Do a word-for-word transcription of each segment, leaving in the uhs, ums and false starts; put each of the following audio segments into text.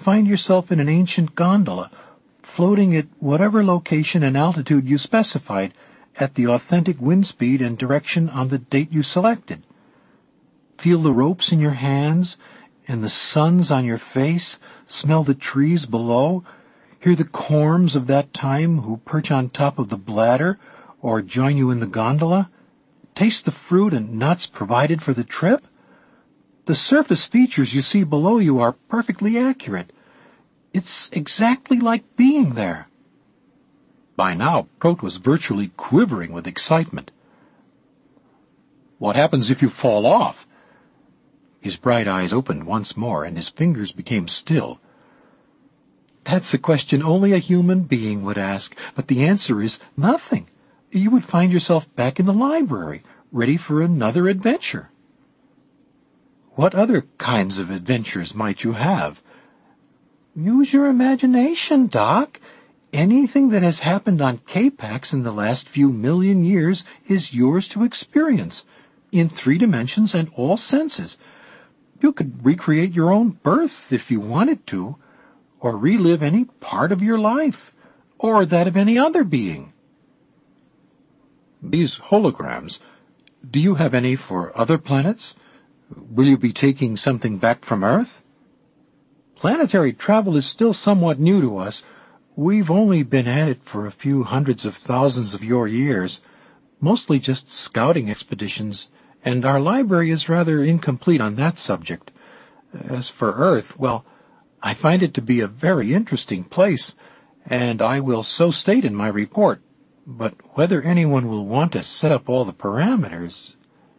find yourself in an ancient gondola, floating at whatever location and altitude you specified, at the authentic wind speed and direction on the date you selected. Feel the ropes in your hands and the suns on your face, smell the trees below, hear the corms of that time who perch on top of the bladder or join you in the gondola, taste the fruit and nuts provided for the trip. The surface features you see below you are perfectly accurate. It's exactly like being there. By now, Prout was virtually quivering with excitement. What happens if you fall off? His bright eyes opened once more, and his fingers became still. That's a question only a human being would ask, but the answer is nothing. You would find yourself back in the library, ready for another adventure. What other kinds of adventures might you have? Use your imagination, Doc. Anything that has happened on K-Pax in the last few million years is yours to experience, in three dimensions and all senses. You could recreate your own birth if you wanted to, or relive any part of your life, or that of any other being. These holograms, do you have any for other planets? Will you be taking something back from Earth? Planetary travel is still somewhat new to us. We've only been at it for a few hundreds of thousands of your years, mostly just scouting expeditions, and our library is rather incomplete on that subject. As for Earth, well, I find it to be a very interesting place, and I will so state in my report, but whether anyone will want to set up all the parameters...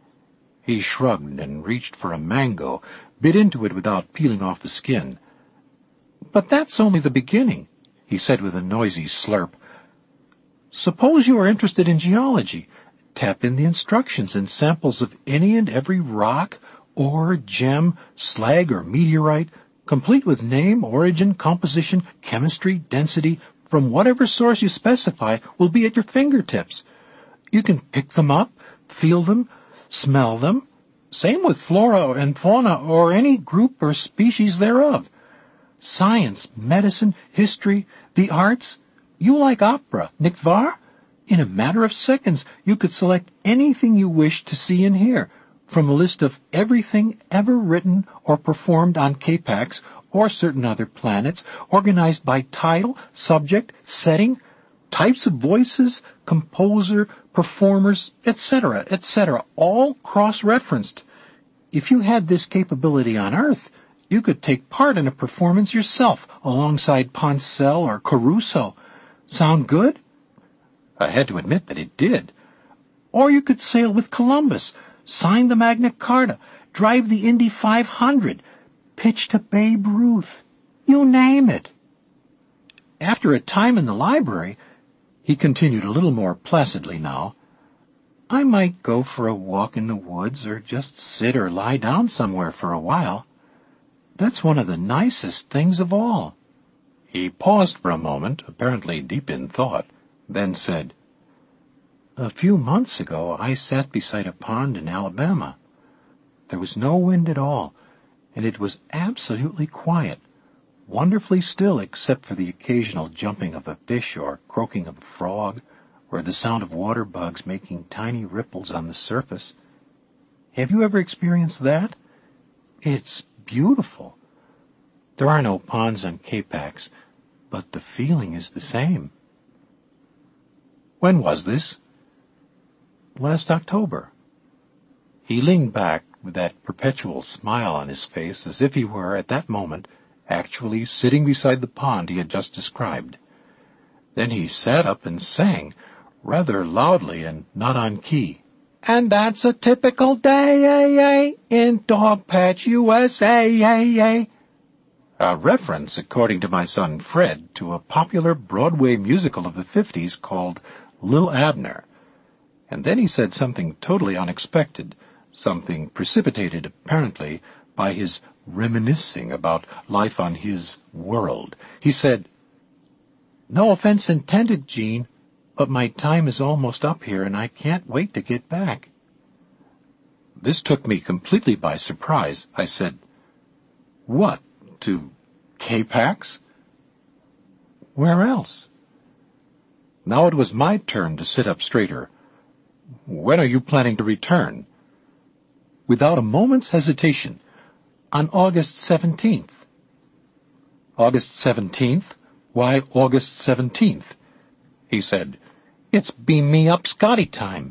He shrugged and reached for a mango, bit into it without peeling off the skin. But that's only the beginning, he said with a noisy slurp. Suppose you are interested in geology. Tap in the instructions and samples of any and every rock, ore, gem, slag, or meteorite, complete with name, origin, composition, chemistry, density, from whatever source you specify, will be at your fingertips. You can pick them up, feel them, smell them. Same with flora and fauna or any group or species thereof. Science, medicine, history, the arts. You like opera, nicht wahr? In a matter of seconds, you could select anything you wish to see and hear from a list of everything ever written or performed on K-Pax or certain other planets, organized by title, subject, setting, types of voices, composer, performers, et cetera, et cetera, all cross-referenced. If you had this capability on Earth, you could take part in a performance yourself, alongside Poncel or Caruso. Sound good? I had to admit that it did. Or you could sail with Columbus, sign the Magna Carta, drive the Indy five hundred, pitch to Babe Ruth. You name it. After a time in the library, he continued a little more placidly now, I might go for a walk in the woods or just sit or lie down somewhere for a while. That's one of the nicest things of all. He paused for a moment, apparently deep in thought, then said, A few months ago I sat beside a pond in Alabama. There was no wind at all, and it was absolutely quiet. Wonderfully still except for the occasional jumping of a fish or croaking of a frog, or the sound of water bugs making tiny ripples on the surface. Have you ever experienced that? It's beautiful. There are no ponds on K-Pax, but the feeling is the same. When was this? Last October. He leaned back with that perpetual smile on his face as if he were, at that moment, actually sitting beside the pond he had just described. Then he sat up and sang, rather loudly and not on key. And that's a typical day in Dogpatch, U S A. A reference, according to my son Fred, to a popular Broadway musical of the fifties called Lil Abner. And then he said something totally unexpected, something precipitated, apparently, by his reminiscing about life on his world. He said, No offense intended, Gene, but my time is almost up here and I can't wait to get back. This took me completely by surprise. I said, What, to K-Pax? Where else? Now it was my turn to sit up straighter. When are you planning to return? Without a moment's hesitation, on August seventeenth. August seventeenth? Why August seventeenth? He said, It's beam me up Scotty time.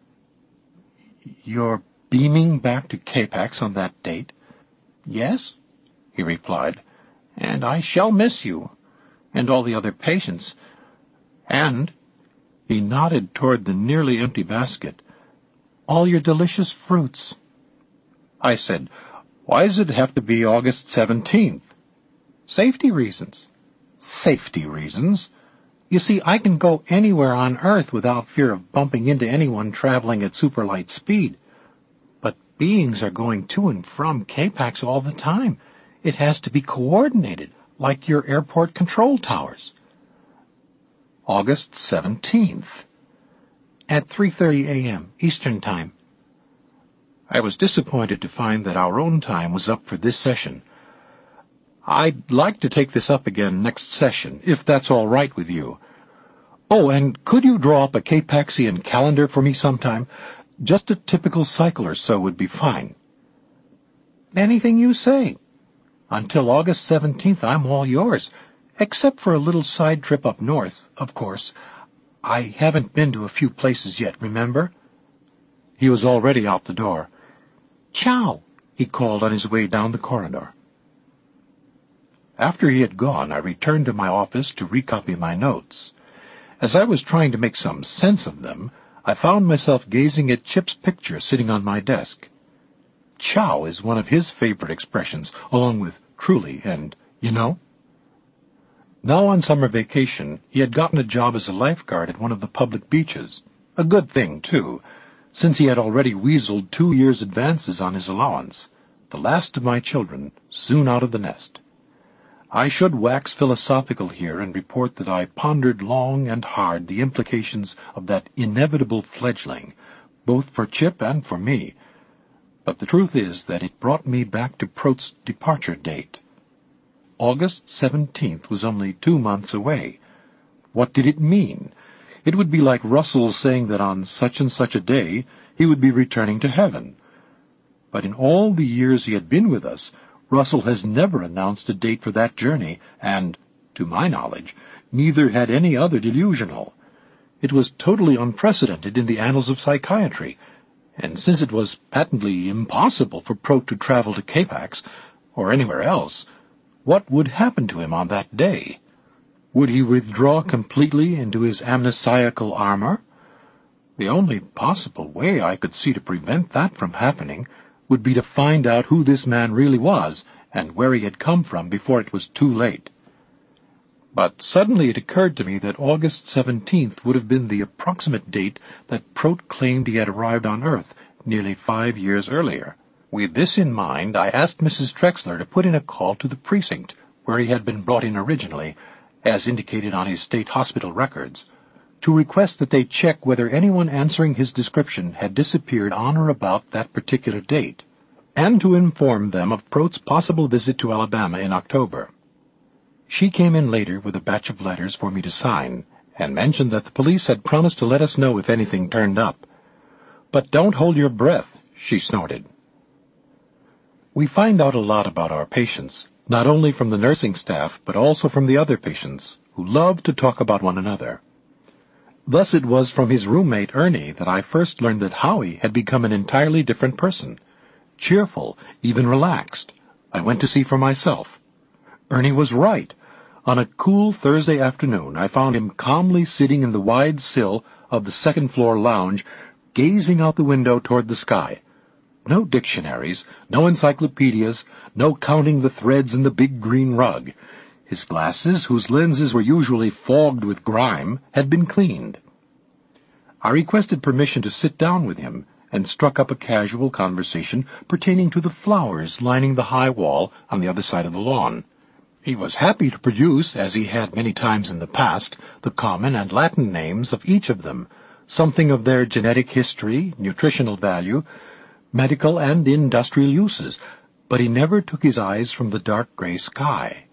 You're beaming back to K-Pax on that date? Yes, he replied, and I shall miss you, and all the other patients. And, he nodded toward the nearly empty basket, all your delicious fruits. I said, Why does it have to be August seventeenth? Safety reasons. Safety reasons? You see, I can go anywhere on Earth without fear of bumping into anyone traveling at superlight speed. But beings are going to and from K-Pax all the time. It has to be coordinated, like your airport control towers. August seventeenth. At three thirty a.m. Eastern Time. I was disappointed to find that our own time was up for this session. I'd like to take this up again next session, if that's all right with you. Oh, and could you draw up a K-Paxian calendar for me sometime? Just a typical cycle or so would be fine. Anything you say. Until August seventeenth, I'm all yours, except for a little side trip up north, of course. I haven't been to a few places yet, remember? He was already out the door. Ciao, he called on his way down the corridor. After he had gone, I returned to my office to recopy my notes. As I was trying to make some sense of them, I found myself gazing at Chip's picture sitting on my desk. Ciao is one of his favorite expressions, along with truly and, you know. Now on summer vacation, he had gotten a job as a lifeguard at one of the public beaches. A good thing, too, since he had already weaseled two years' advances on his allowance, the last of my children, soon out of the nest. I should wax philosophical here and report that I pondered long and hard the implications of that inevitable fledgling, both for Chip and for me. But the truth is that it brought me back to Proat's departure date. August seventeenth was only two months away. What did it mean? It would be like Russell saying that on such and such a day he would be returning to heaven. But in all the years he had been with us, Russell has never announced a date for that journey, and, to my knowledge, neither had any other delusional. It was totally unprecedented in the annals of psychiatry, and since it was patently impossible for Proat to travel to K-Pax, or anywhere else, what would happen to him on that day? Would he withdraw completely into his amnesiacal armor? The only possible way I could see to prevent that from happening would be to find out who this man really was and where he had come from before it was too late. But suddenly it occurred to me that August seventeenth would have been the approximate date that Proat claimed he had arrived on Earth nearly five years earlier. With this in mind, I asked Missus Trexler to put in a call to the precinct where he had been brought in originally, as indicated on his state hospital records, to request that they check whether anyone answering his description had disappeared on or about that particular date, and to inform them of Proat's possible visit to Alabama in October. She came in later with a batch of letters for me to sign, and mentioned that the police had promised to let us know if anything turned up. But don't hold your breath, she snorted. We find out a lot about our patients, not only from the nursing staff, but also from the other patients, who love to talk about one another. Thus it was from his roommate Ernie that I first learned that Howie had become an entirely different person. Cheerful, even relaxed. I went to see for myself. Ernie was right. On a cool Thursday afternoon, I found him calmly sitting in the wide sill of the second-floor lounge, gazing out the window toward the sky. No dictionaries, no encyclopedias, no counting the threads in the big green rug. His glasses, whose lenses were usually fogged with grime, had been cleaned. I requested permission to sit down with him, and struck up a casual conversation pertaining to the flowers lining the high wall on the other side of the lawn. He was happy to produce, as he had many times in the past, the common and Latin names of each of them, something of their genetic history, nutritional value, medical and industrial uses, but he never took his eyes from the dark gray sky.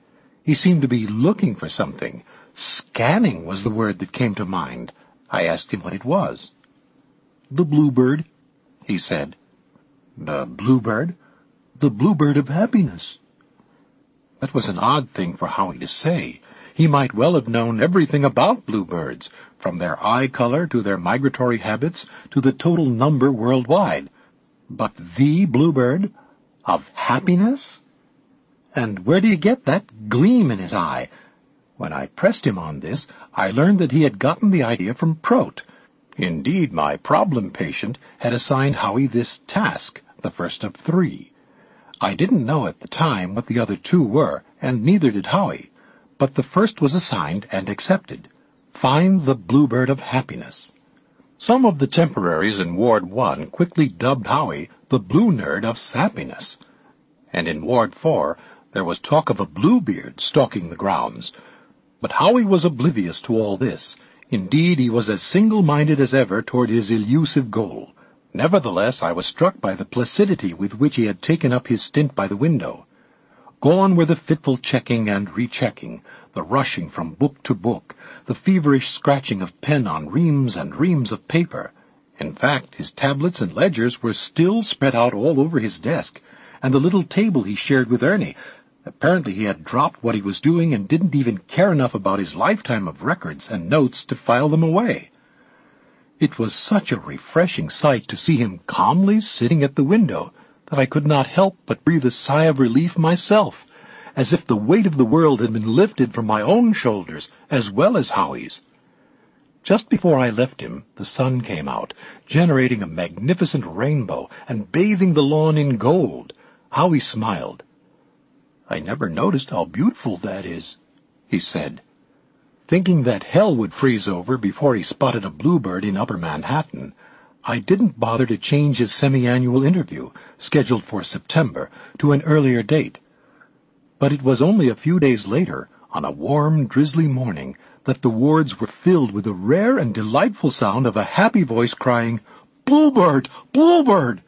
He seemed to be looking for something. Scanning was the word that came to mind. I asked him what it was. "The bluebird," he said. "The bluebird?" "The bluebird of happiness." That was an odd thing for Howie to say. He might well have known everything about bluebirds, from their eye color to their migratory habits to the total number worldwide. But the bluebird of happiness? And where do you get that gleam in his eye? When I pressed him on this, I learned that he had gotten the idea from Prout. Indeed, my problem patient had assigned Howie this task, the first of three. I didn't know at the time what the other two were, and neither did Howie, but the first was assigned and accepted. Find the bluebird of happiness. Some of the temporaries in Ward One quickly dubbed Howie the blue nerd of sappiness. And in Ward Four there was talk of a bluebeard stalking the grounds. But Howie was oblivious to all this. Indeed, he was as single-minded as ever toward his elusive goal. Nevertheless, I was struck by the placidity with which he had taken up his stint by the window. Gone were the fitful checking and rechecking, the rushing from book to book, the feverish scratching of pen on reams and reams of paper. In fact, his tablets and ledgers were still spread out all over his desk, and the little table he shared with Ernie. Apparently he had dropped what he was doing and didn't even care enough about his lifetime of records and notes to file them away. It was such a refreshing sight to see him calmly sitting at the window that I could not help but breathe a sigh of relief myself, as if the weight of the world had been lifted from my own shoulders as well as Howie's. Just before I left him, the sun came out, generating a magnificent rainbow and bathing the lawn in gold. Howie smiled. "I never noticed how beautiful that is," he said. Thinking that hell would freeze over before he spotted a bluebird in Upper Manhattan, I didn't bother to change his semi-annual interview, scheduled for September, to an earlier date. But it was only a few days later, on a warm, drizzly morning, that the wards were filled with the rare and delightful sound of a happy voice crying, "Bluebird! Bluebird!"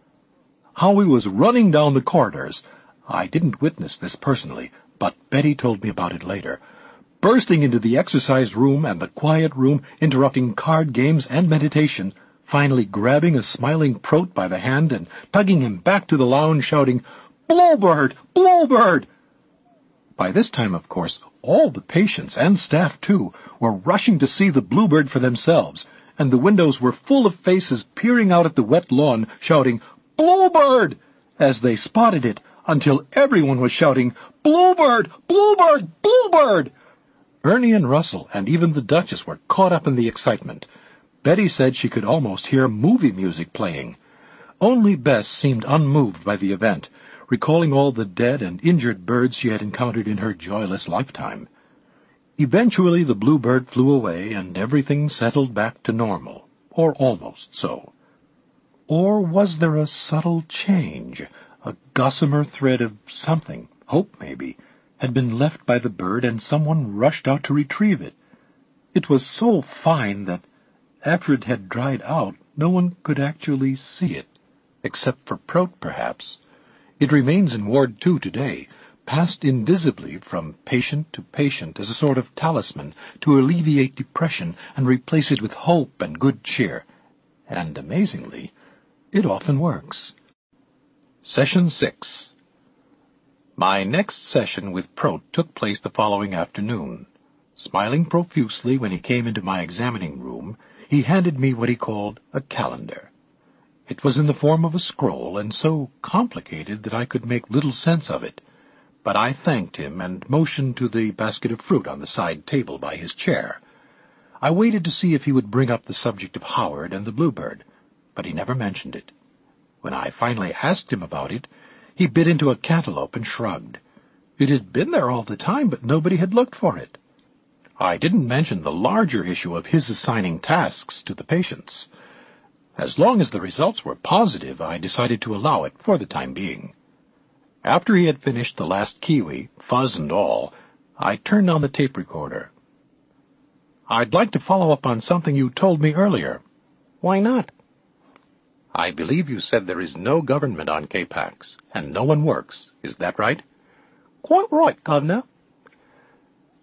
Howie was running down the corridors. I didn't witness this personally, but Betty told me about it later, bursting into the exercise room and the quiet room, interrupting card games and meditation, finally grabbing a smiling Prout by the hand and tugging him back to the lounge, shouting, "Bluebird! Bluebird!" By this time, of course, all the patients, and staff too, were rushing to see the bluebird for themselves, and the windows were full of faces peering out at the wet lawn, shouting, "Bluebird!" as they spotted it, until everyone was shouting, "Bluebird! Bluebird! Bluebird!" Ernie and Russell and even the Duchess were caught up in the excitement. Betty said she could almost hear movie music playing. Only Bess seemed unmoved by the event, recalling all the dead and injured birds she had encountered in her joyless lifetime. Eventually the bluebird flew away, and everything settled back to normal, or almost so. Or was there a subtle change, a gossamer thread of something, hope maybe, had been left by the bird, and someone rushed out to retrieve it? It was so fine that, after it had dried out, no one could actually see it, except for Prout, perhaps. It remains in Ward Two today, passed invisibly from patient to patient as a sort of talisman to alleviate depression and replace it with hope and good cheer. And, amazingly, it often works. Session six. My next session with Prout took place the following afternoon. Smiling profusely when he came into my examining room, he handed me what he called a calendar. It was in the form of a scroll, and so complicated that I could make little sense of it. But I thanked him and motioned to the basket of fruit on the side table by his chair. I waited to see if he would bring up the subject of Howard and the bluebird, but he never mentioned it. When I finally asked him about it, he bit into a cantaloupe and shrugged. It had been there all the time, but nobody had looked for it. I didn't mention the larger issue of his assigning tasks to the patients. As long as the results were positive, I decided to allow it for the time being. After he had finished the last kiwi, fuzz and all, I turned on the tape recorder. "I'd like to follow up on something you told me earlier." "Why not?" "I believe you said there is no government on K PAX, and no one works. Is that right?" "Quite right, Governor.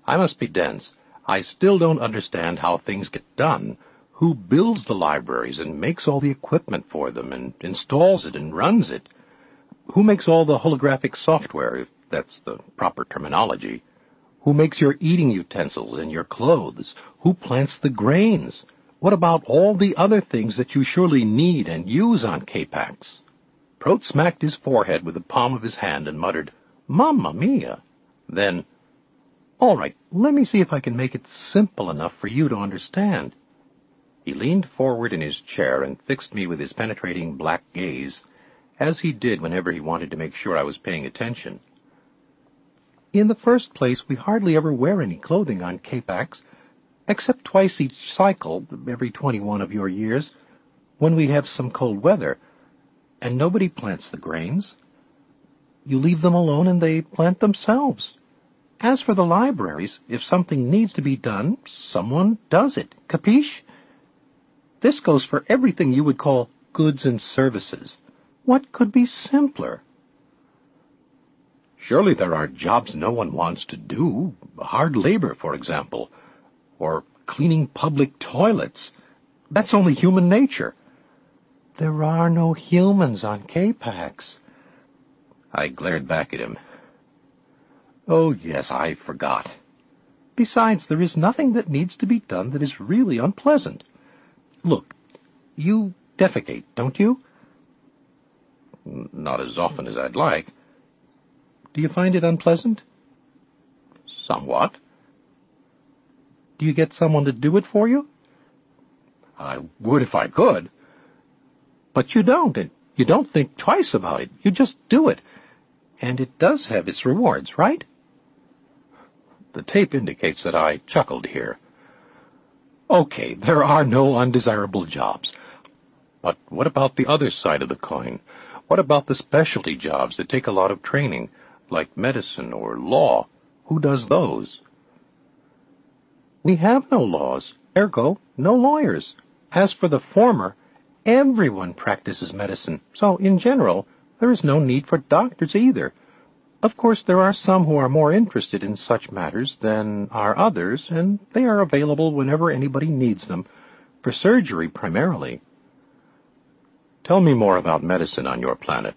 I must be dense. I still don't understand how things get done. Who builds the libraries and makes all the equipment for them and installs it and runs it? Who makes all the holographic software, if that's the proper terminology? Who makes your eating utensils and your clothes? Who plants the grains? What about all the other things that you surely need and use on K-Pax? Prote smacked his forehead with the palm of his hand and muttered, "Mamma mia!" Then, "All right, let me see if I can make it simple enough for you to understand." He leaned forward in his chair and fixed me with his penetrating black gaze, as he did whenever he wanted to make sure I was paying attention. In the first place, we hardly ever wear any clothing on K-Pax, except twice each cycle, every twenty-one of your years, when we have some cold weather, and nobody plants the grains. You leave them alone and they plant themselves. As for the libraries, if something needs to be done, someone does it. Capiche? This goes for everything you would call goods and services. What could be simpler? Surely there are jobs no one wants to do, hard labor, for example, or cleaning public toilets. That's only human nature. There are no humans on K-Pax. I glared back at him. Oh, yes, I forgot. Besides, there is nothing that needs to be done that is really unpleasant. Look, you defecate, don't you? Not as often as I'd like. Do you find it unpleasant? Somewhat. Do you get someone to do it for you? I would if I could. But you don't, and you don't think twice about it. You just do it. And it does have its rewards, right? The tape indicates that I chuckled here. Okay, there are no undesirable jobs. But what about the other side of the coin? What about the specialty jobs that take a lot of training, like medicine or law? Who does those? We have no laws, ergo no lawyers. As for the former, everyone practices medicine, so in general, there is no need for doctors either. Of course, there are some who are more interested in such matters than are others, and they are available whenever anybody needs them, for surgery primarily. Tell me more about medicine on your planet.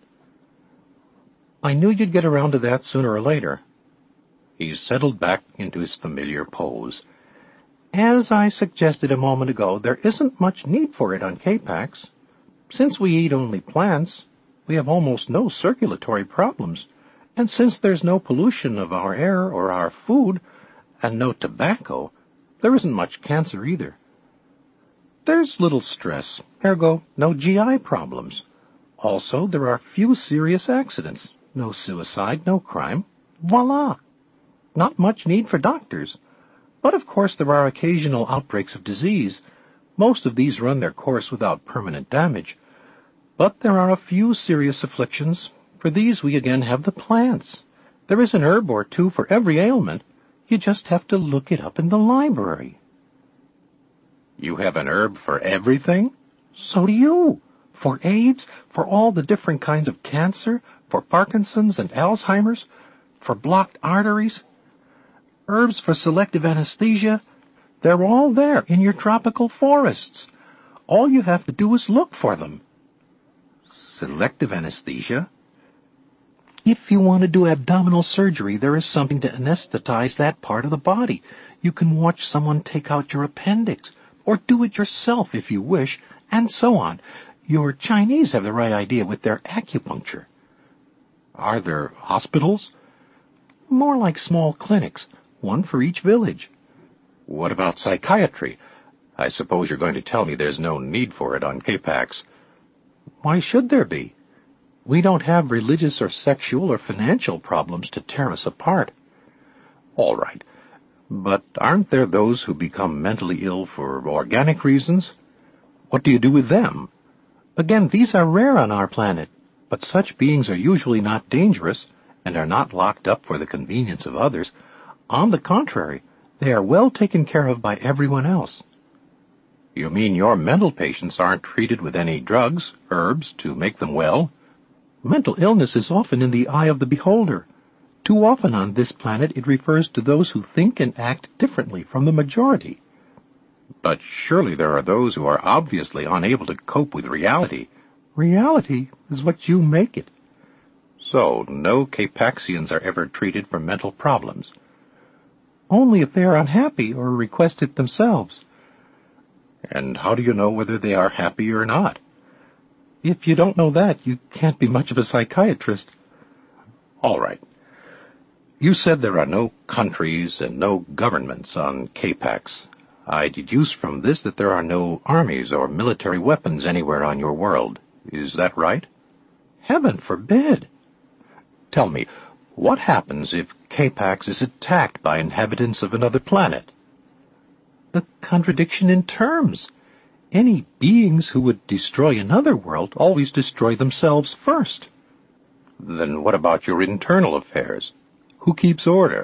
I knew you'd get around to that sooner or later. He settled back into his familiar pose. As I suggested a moment ago, there isn't much need for it on K-Pax. Since we eat only plants, we have almost no circulatory problems. And since there's no pollution of our air or our food, and no tobacco, there isn't much cancer either. There's little stress, ergo no G I problems. Also, there are few serious accidents, no suicide, no crime. Voila! Not much need for doctors. But of course there are occasional outbreaks of disease. Most of these run their course without permanent damage. But there are a few serious afflictions. For these we again have the plants. There is an herb or two for every ailment. You just have to look it up in the library. You have an herb for everything? So do you. For AIDS, for all the different kinds of cancer, for Parkinson's and Alzheimer's, for blocked arteries. Herbs for selective anesthesia. They're all there in your tropical forests. All you have to do is look for them. Selective anesthesia? If you want to do abdominal surgery, there is something to anesthetize that part of the body. You can watch someone take out your appendix, or do it yourself if you wish, and so on. Your Chinese have the right idea with their acupuncture. Are there hospitals? More like small clinics, one for each village. What about psychiatry? I suppose you're going to tell me there's no need for it on K-Pax. Why should there be? We don't have religious or sexual or financial problems to tear us apart. All right. But aren't there those who become mentally ill for organic reasons? What do you do with them? Again, these are rare on our planet, but such beings are usually not dangerous and are not locked up for the convenience of others. On the contrary, they are well taken care of by everyone else. You mean your mental patients aren't treated with any drugs, herbs, to make them well? Mental illness is often in the eye of the beholder. Too often on this planet it refers to those who think and act differently from the majority. But surely there are those who are obviously unable to cope with reality. Reality is what you make it. So, no Capaxians are ever treated for mental problems? Only if they are unhappy or request it themselves. And how do you know whether they are happy or not? If you don't know that, you can't be much of a psychiatrist. All right. You said there are no countries and no governments on Capax. I deduce from this that there are no armies or military weapons anywhere on your world. Is that right? Heaven forbid. Tell me, what happens if Capax is attacked by inhabitants of another planet? The contradiction in terms. Any beings who would destroy another world always destroy themselves first. Then what about your internal affairs? Who keeps order?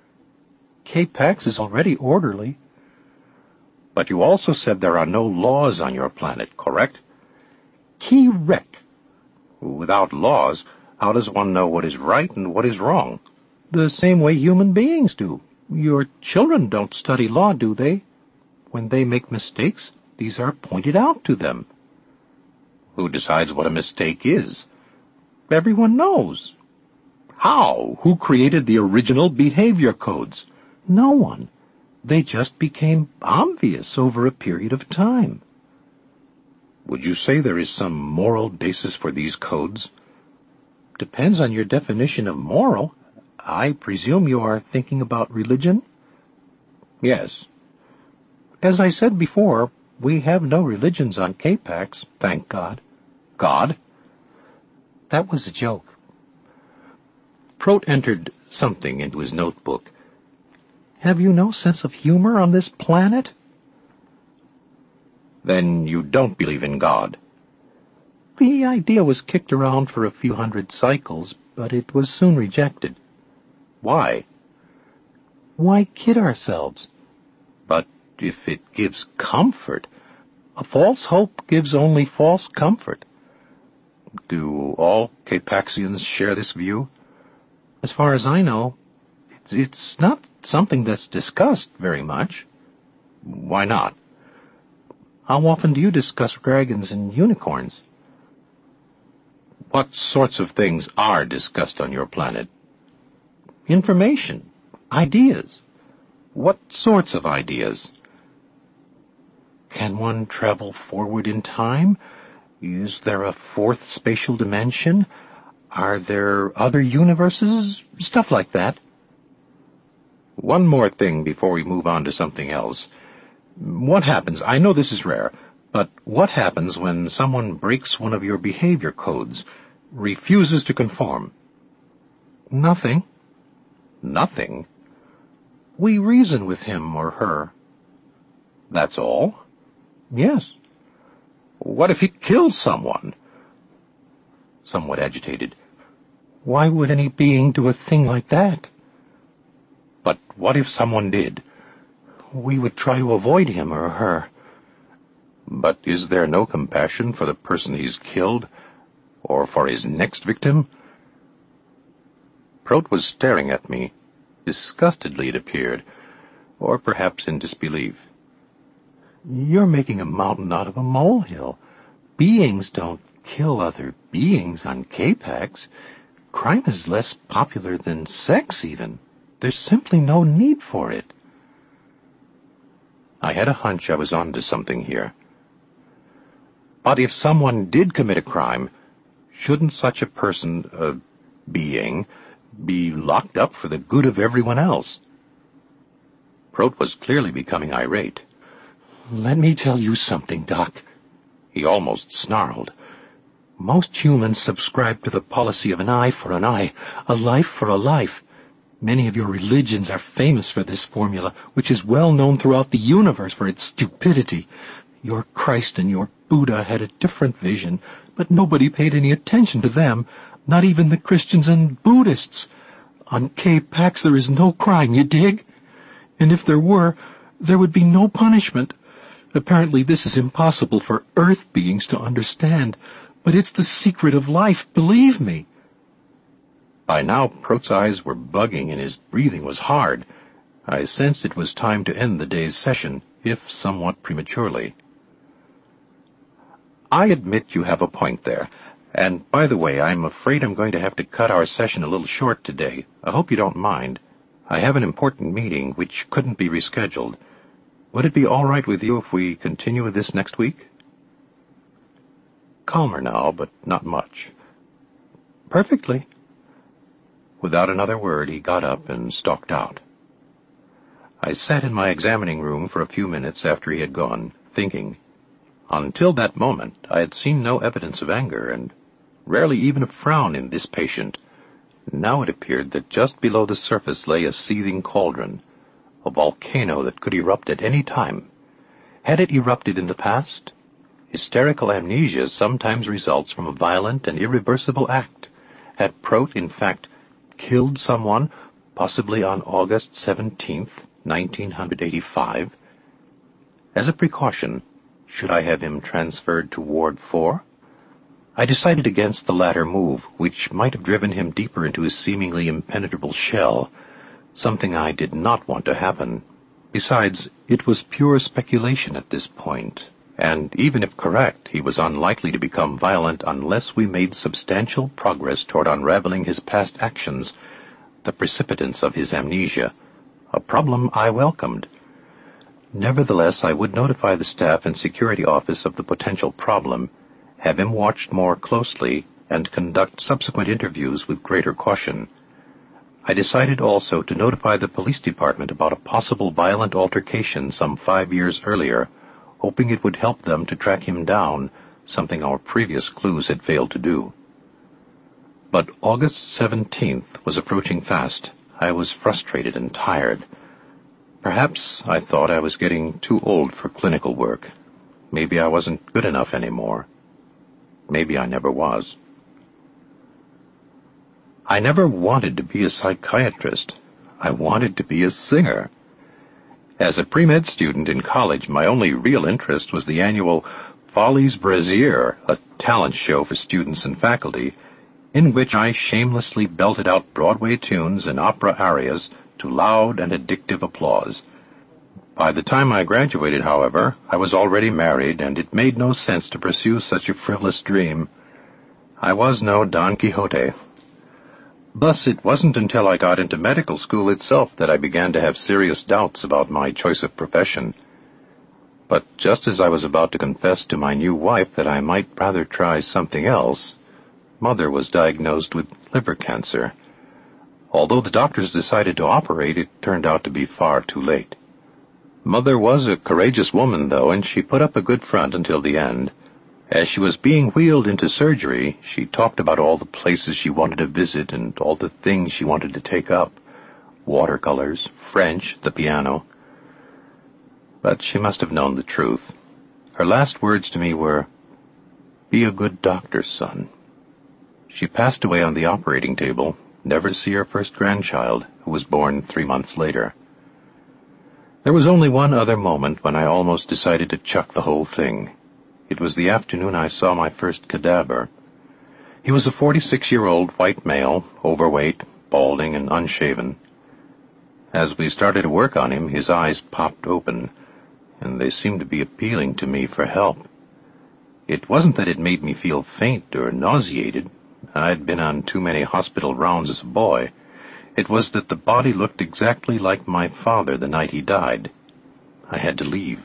Capax is already orderly. But you also said there are no laws on your planet, correct? Correct. Without laws, how does one know what is right and what is wrong? The same way human beings do. Your children don't study law, do they? When they make mistakes, these are pointed out to them. Who decides what a mistake is? Everyone knows. How? Who created the original behavior codes? No one. They just became obvious over a period of time. Would you say there is some moral basis for these codes? Depends on your definition of moral. I presume you are thinking about religion? Yes. As I said before, we have no religions on Capax, thank God. God? That was a joke. Prout entered something into his notebook. Have you no sense of humor on this planet? Then you don't believe in God? The idea was kicked around for a few hundred cycles, but it was soon rejected. Why? Why kid ourselves? But if it gives comfort, a false hope gives only false comfort. Do all Capaxians share this view? As far as I know, it's not something that's discussed very much. Why not? How often do you discuss dragons and unicorns? What sorts of things are discussed on your planet? Information. Ideas. What sorts of ideas? Can one travel forward in time? Is there a fourth spatial dimension? Are there other universes? Stuff like that. One more thing before we move on to something else. What happens, I know this is rare, but what happens when someone breaks one of your behavior codes, refuses to conform? Nothing. Nothing? We reason with him or her. That's all? Yes. What if he kills someone? Somewhat agitated. Why would any being do a thing like that? But what if someone did? We would try to avoid him or her. But is there no compassion for the person he's killed, or for his next victim? Prout was staring at me, disgustedly it appeared, or perhaps in disbelief. You're making a mountain out of a molehill. Beings don't kill other beings on Capax. Crime is less popular than sex, even. There's simply no need for it. I had a hunch I was on to something here. But if someone did commit a crime, shouldn't such a person, a being, be locked up for the good of everyone else? Prout was clearly becoming irate. Let me tell you something, Doc. He almost snarled. Most humans subscribe to the policy of an eye for an eye, a life for a life. Many of your religions are famous for this formula, which is well known throughout the universe for its stupidity. Your Christ and your Buddha had a different vision, but nobody paid any attention to them, not even the Christians and Buddhists. On Capax there is no crime, you dig? And if there were, there would be no punishment. Apparently this is impossible for Earth beings to understand, but it's the secret of life, believe me. By now, Prote's eyes were bugging and his breathing was hard. I sensed it was time to end the day's session, if somewhat prematurely. I admit you have a point there. And, by the way, I'm afraid I'm going to have to cut our session a little short today. I hope you don't mind. I have an important meeting which couldn't be rescheduled. Would it be all right with you if we continue with this next week? Calmer now, but not much. Perfectly. Without another word, he got up and stalked out. I sat in my examining room for a few minutes after he had gone, thinking. Until that moment, I had seen no evidence of anger, and rarely even a frown in this patient. Now it appeared that just below the surface lay a seething cauldron, a volcano that could erupt at any time. Had it erupted in the past? Hysterical amnesia sometimes results from a violent and irreversible act. Had Prote, in fact, killed someone, possibly on August seventeenth, nineteen eighty-five? As a precaution, should I have him transferred to Ward four? I decided against the latter move, which might have driven him deeper into his seemingly impenetrable shell, something I did not want to happen. Besides, it was pure speculation at this point, and even if correct, he was unlikely to become violent unless we made substantial progress toward unraveling his past actions, the precipitants of his amnesia, a problem I welcomed. Nevertheless, I would notify the staff and security office of the potential problem, have him watched more closely, and conduct subsequent interviews with greater caution. I decided also to notify the police department about a possible violent altercation some five years earlier, hoping it would help them to track him down, something our previous clues had failed to do. But August seventeenth was approaching fast. I was frustrated and tired. Perhaps I thought I was getting too old for clinical work. Maybe I wasn't good enough anymore. Maybe I never was. I never wanted to be a psychiatrist. I wanted to be a singer. As a pre-med student in college, my only real interest was the annual Folies Brasier, a talent show for students and faculty, in which I shamelessly belted out Broadway tunes and opera arias to loud and addictive applause. By the time I graduated, however, I was already married, and it made no sense to pursue such a frivolous dream. I was no Don Quixote. Thus, it wasn't until I got into medical school itself that I began to have serious doubts about my choice of profession. But just as I was about to confess to my new wife that I might rather try something else, Mother was diagnosed with liver cancer. Although the doctors decided to operate, it turned out to be far too late. Mother was a courageous woman, though, and she put up a good front until the end. As she was being wheeled into surgery, she talked about all the places she wanted to visit and all the things she wanted to take up. Watercolors, French, the piano. But she must have known the truth. Her last words to me were, "Be a good doctor, son." She passed away on the operating table, never to see her first grandchild, who was born three months later. There was only one other moment when I almost decided to chuck the whole thing. It was the afternoon I saw my first cadaver. He was a forty-six-year-old white male, overweight, balding, and unshaven. As we started to work on him, his eyes popped open, and they seemed to be appealing to me for help. It wasn't that it made me feel faint or nauseated. I'd been on too many hospital rounds as a boy. It was that the body looked exactly like my father the night he died. I had to leave.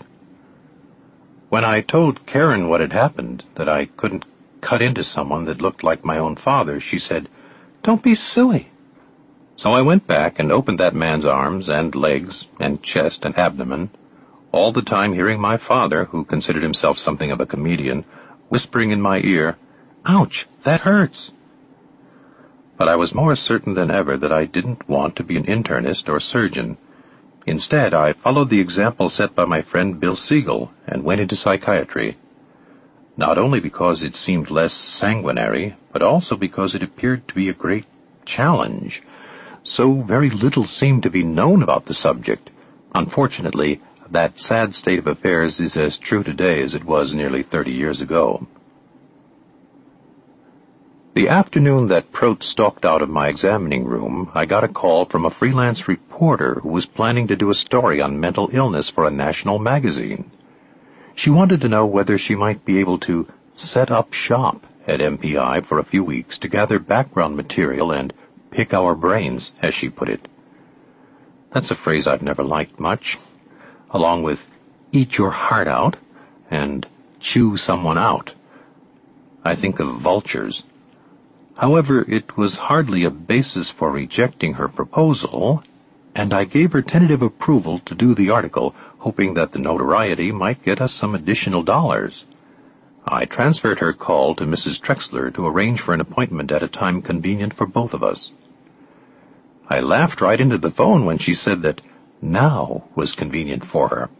When I told Karen what had happened, that I couldn't cut into someone that looked like my own father, she said, "Don't be silly." So I went back and opened that man's arms and legs and chest and abdomen, all the time hearing my father, who considered himself something of a comedian, whispering in my ear, "Ouch, that hurts." But I was more certain than ever that I didn't want to be an internist or surgeon. Instead, I followed the example set by my friend Bill Siegel and went into psychiatry. Not only because it seemed less sanguinary, but also because it appeared to be a great challenge. So very little seemed to be known about the subject. Unfortunately, that sad state of affairs is as true today as it was nearly thirty years ago. The afternoon that Prout stalked out of my examining room, I got a call from a freelance reporter who was planning to do a story on mental illness for a national magazine. She wanted to know whether she might be able to set up shop at M P I for a few weeks to gather background material and pick our brains, as she put it. That's a phrase I've never liked much, along with eat your heart out and chew someone out. I think of vultures. However, it was hardly a basis for rejecting her proposal, and I gave her tentative approval to do the article, hoping that the notoriety might get us some additional dollars. I transferred her call to Missus Trexler to arrange for an appointment at a time convenient for both of us. I laughed right into the phone when she said that now was convenient for her.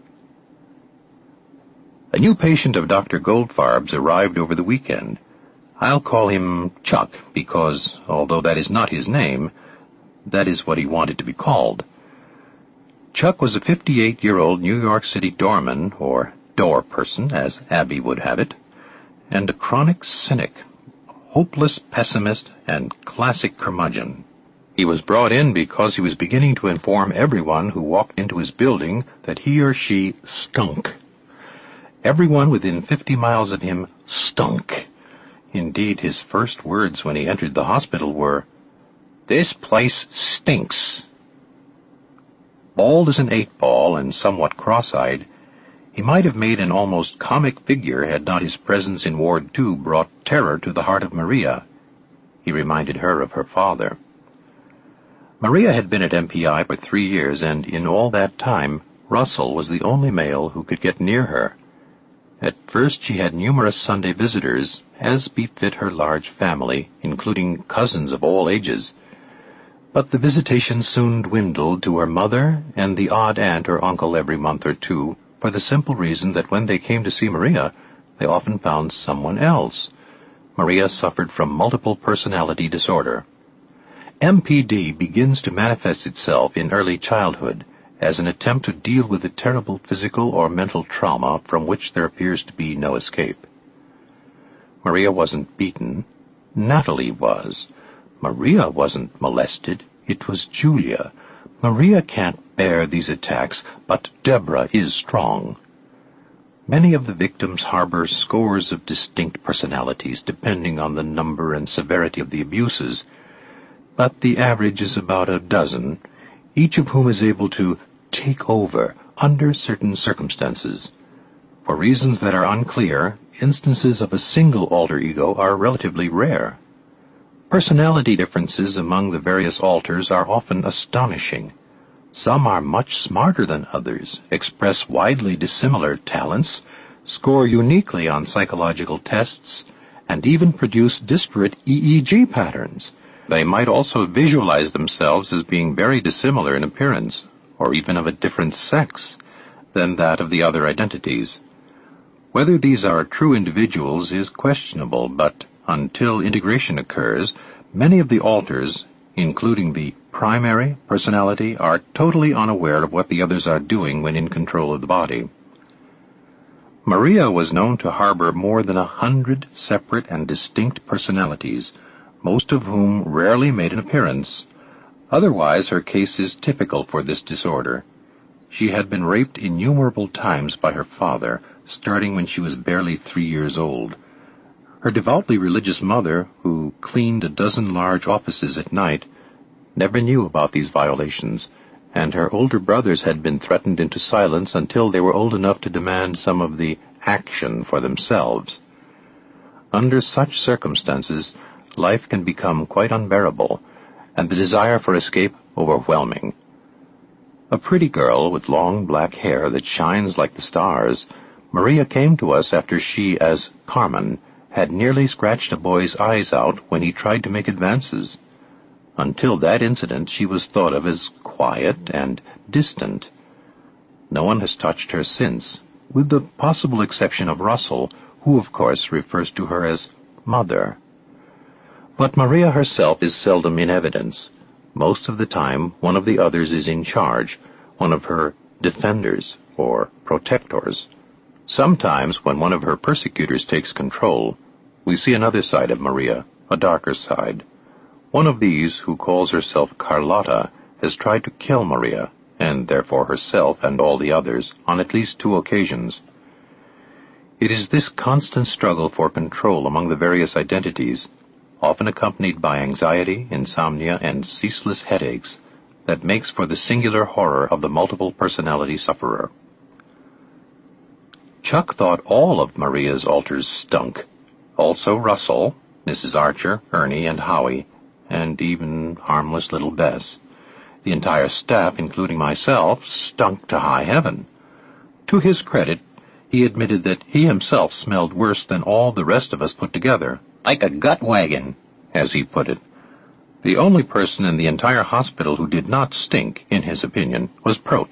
A new patient of Doctor Goldfarb's arrived over the weekend. I'll call him Chuck because, although that is not his name, that is what he wanted to be called. Chuck was a fifty-eight-year-old New York City doorman, or door person, as Abby would have it, and a chronic cynic, hopeless pessimist, and classic curmudgeon. He was brought in because he was beginning to inform everyone who walked into his building that he or she stunk. Everyone within fifty miles of him stunk. Indeed, his first words when he entered the hospital were, "This place stinks." Bald as an eight-ball and somewhat cross-eyed, he might have made an almost comic figure had not his presence in Ward Two brought terror to the heart of Maria. He reminded her of her father. Maria had been at M P I for three years, and in all that time, Russell was the only male who could get near her. At first she had numerous Sunday visitors, as befit her large family, including cousins of all ages. But the visitations soon dwindled to her mother and the odd aunt or uncle every month or two, for the simple reason that when they came to see Maria, they often found someone else. Maria suffered from multiple personality disorder. M P D begins to manifest itself in early childhood as an attempt to deal with the terrible physical or mental trauma from which there appears to be no escape. Maria wasn't beaten. Natalie was. Maria wasn't molested. It was Julia. Maria can't bear these attacks, but Deborah is strong. Many of the victims harbor scores of distinct personalities, depending on the number and severity of the abuses, but the average is about a dozen, each of whom is able to take over under certain circumstances. For reasons that are unclear, instances of a single alter ego are relatively rare. Personality differences among the various alters are often astonishing. Some are much smarter than others, express widely dissimilar talents, score uniquely on psychological tests, and even produce disparate E E G patterns. They might also visualize themselves as being very dissimilar in appearance, or even of a different sex, than that of the other identities. Whether these are true individuals is questionable, but until integration occurs, many of the alters, including the primary personality, are totally unaware of what the others are doing when in control of the body. Maria was known to harbor more than a hundred separate and distinct personalities, most of whom rarely made an appearance. Otherwise, her case is typical for this disorder. She had been raped innumerable times by her father, starting when she was barely three years old. Her devoutly religious mother, who cleaned a dozen large offices at night, never knew about these violations, and her older brothers had been threatened into silence until they were old enough to demand some of the action for themselves. Under such circumstances, life can become quite unbearable, and the desire for escape overwhelming. A pretty girl with long black hair that shines like the stars, Maria came to us after she, as Carmen, had nearly scratched a boy's eyes out when he tried to make advances. Until that incident, she was thought of as quiet and distant. No one has touched her since, with the possible exception of Russell, who, of course, refers to her as Mother. But Maria herself is seldom in evidence. Most of the time, one of the others is in charge, one of her defenders or protectors. Sometimes, when one of her persecutors takes control, we see another side of Maria, a darker side. One of these, who calls herself Carlotta, has tried to kill Maria, and therefore herself and all the others, on at least two occasions. It is this constant struggle for control among the various identities, often accompanied by anxiety, insomnia, and ceaseless headaches, that makes for the singular horror of the multiple personality sufferer. Chuck thought all of Maria's alters stunk. Also Russell, Missus Archer, Ernie, and Howie, and even harmless little Bess. The entire staff, including myself, stunk to high heaven. To his credit, he admitted that he himself smelled worse than all the rest of us put together. Like a gut wagon, as he put it. The only person in the entire hospital who did not stink, in his opinion, was Prote.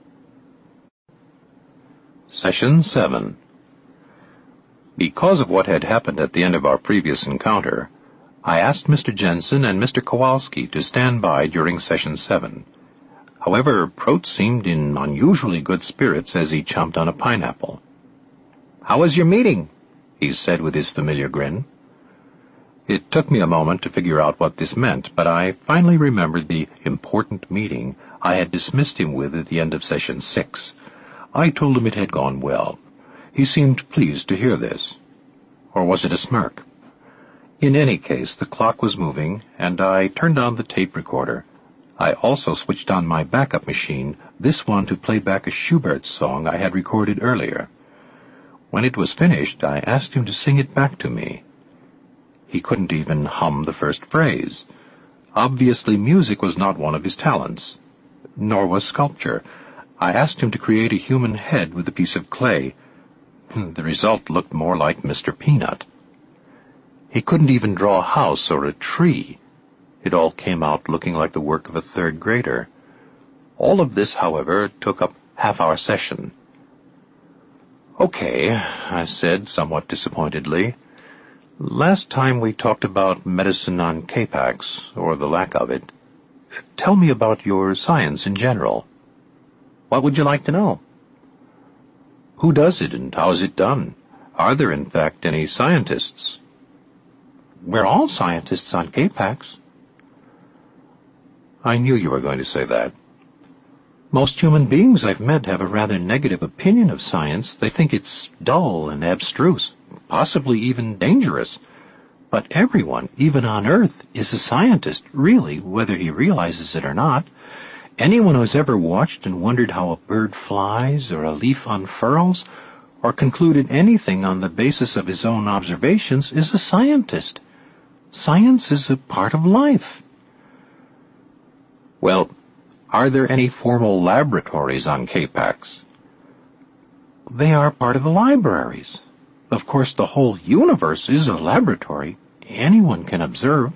Session seven. Because of what had happened at the end of our previous encounter, I asked Mister Jensen and Mister Kowalski to stand by during Session seven. However, Prote seemed in unusually good spirits as he chomped on a pineapple. "How was your meeting?" he said with his familiar grin. It took me a moment to figure out what this meant, but I finally remembered the important meeting I had dismissed him with at the end of Session six. I told him it had gone well. He seemed pleased to hear this. Or was it a smirk? In any case, the clock was moving, and I turned on the tape recorder. I also switched on my backup machine, this one to play back a Schubert song I had recorded earlier. When it was finished, I asked him to sing it back to me. He couldn't even hum the first phrase. Obviously, music was not one of his talents. Nor was sculpture. I asked him to create a human head with a piece of clay. The result looked more like Mister Peanut. He couldn't even draw a house or a tree. It all came out looking like the work of a third grader. All of this, however, took up half our session. "Okay," I said, somewhat disappointedly. "Last time we talked about medicine on K-Pax, or the lack of it. Tell me about your science in general." "What would you like to know?" "Who does it, and how is it done? Are there, in fact, any scientists?" "We're all scientists on K-Pax." I knew you were going to say that. Most human beings I've met have a rather negative opinion of science. They think it's dull and abstruse, possibly even dangerous. But everyone, even on Earth, is a scientist, really, whether he realizes it or not. Anyone who's ever watched and wondered how a bird flies or a leaf unfurls, or concluded anything on the basis of his own observations, is a scientist. Science is a part of life. Well, are there any formal laboratories on K-Pax? They are part of the libraries. Of course, the whole universe is a laboratory. Anyone can observe.